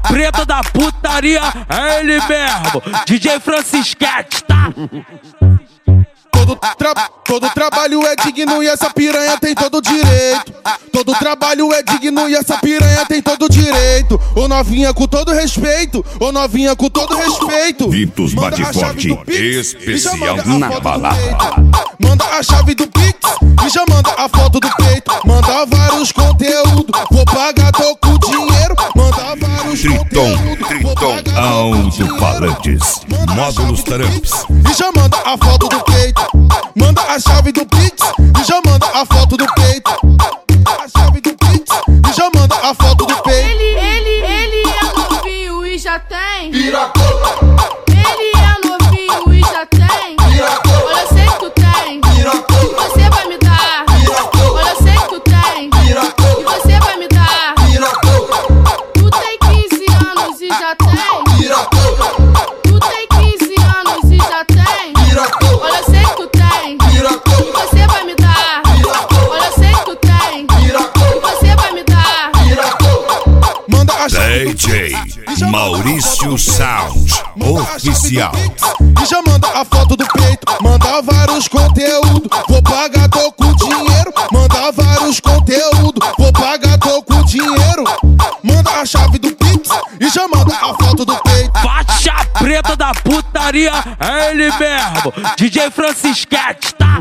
preta da putaria é ele mesmo, DJ Francisquete, tá? Todo trabalho é digno e essa piranha tem todo direito. Todo trabalho é digno e essa piranha tem todo direito. Ô novinha com todo respeito, ô novinha com todo respeito. Vitos bate forte, especial na balada. Manda a chave do Pix e já manda a foto do peito. Manda vários conteúdos, vou pagar, tô com dinheiro. Manda vários conteúdos, Triton Alto-Falantes, módulos Tramps. E já manda a foto do peito. Manda a chave do Pix e já manda a foto do peito. A chave do Pix e já manda a foto do peito. Ele é novinho e já tem. Piracota. Ele é novinho e já tem. Piracota. Olha, eu sei que tu tem. Piracota. E você vai me dar. Piracota. Olha, eu sei que tu tem. Piracota. E você vai me dar. Piracota. Tu tem 15 anos e já tem. Piracota. Tu tem 15 anos e já tem. Piracota. Olha, eu sei que tu tem. Piracota. E você vai me dar. Olha, eu sei que tu tem. E você vai me dar. Manda a chave DJ Maurício Sound Oficial. e já manda a foto do peito. Manda vários conteúdos, vou pagar, tô com dinheiro. Manda vários conteúdos, vou pagar, tô com dinheiro. Manda a chave do Pix e já manda a foto do peito. Faixa preta da putaria é ele mesmo, DJ Francisquete, tá?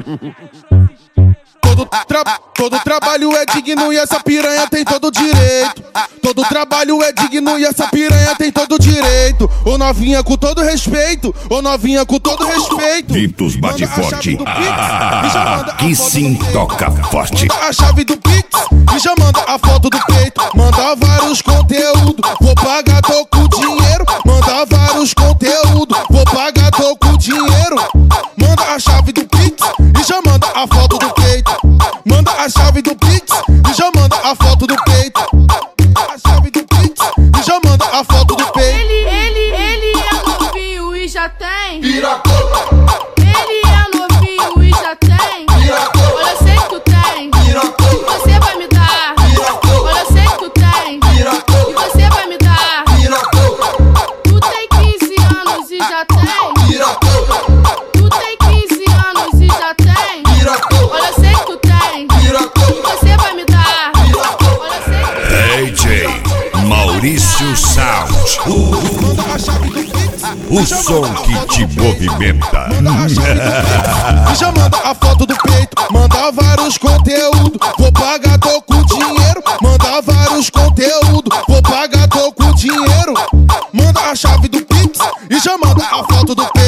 Todo trabalho é digno e essa piranha tem todo direito. Todo trabalho é digno e essa piranha tem todo direito. Ô novinha com todo respeito, ô novinha com todo respeito. Vitos bate forte, que sim toca forte. Manda a chave do Pix e já manda a foto do peito. Manda vários conteúdos, vou pagar, tô com dinheiro. Manda vários conteúdos, vou pagar, tô com dinheiro. Manda a chave do Pix e já manda a foto do peito. Manda a chave do Pix e já manda a foto do peito. A chave do Pix e já manda a foto do peito. Ele é novinho e já tem. Piracota. Ele é novinho e já tem. Piracota. Olha, eu sei que tu tem. Piracota. E você vai me dar. Piracota. Olha, eu sei que tu tem. Piracota. E você vai me dar. Piracota. Tu tem 15 anos e já tem. Piracota. Tu tem 15 anos e já tem. Piracota. Olha, eu sei que tu tem. Piracota. E você vai me dar. Olha, eu sei que tu tem. DJ Maurício Sound, Manda a chave do Pix o som que te movimenta. e já manda a foto do peito. Manda vários conteúdos, vou pagar, tô com dinheiro. Manda vários conteúdos, vou pagar, tô com dinheiro. Manda a chave do Pix e já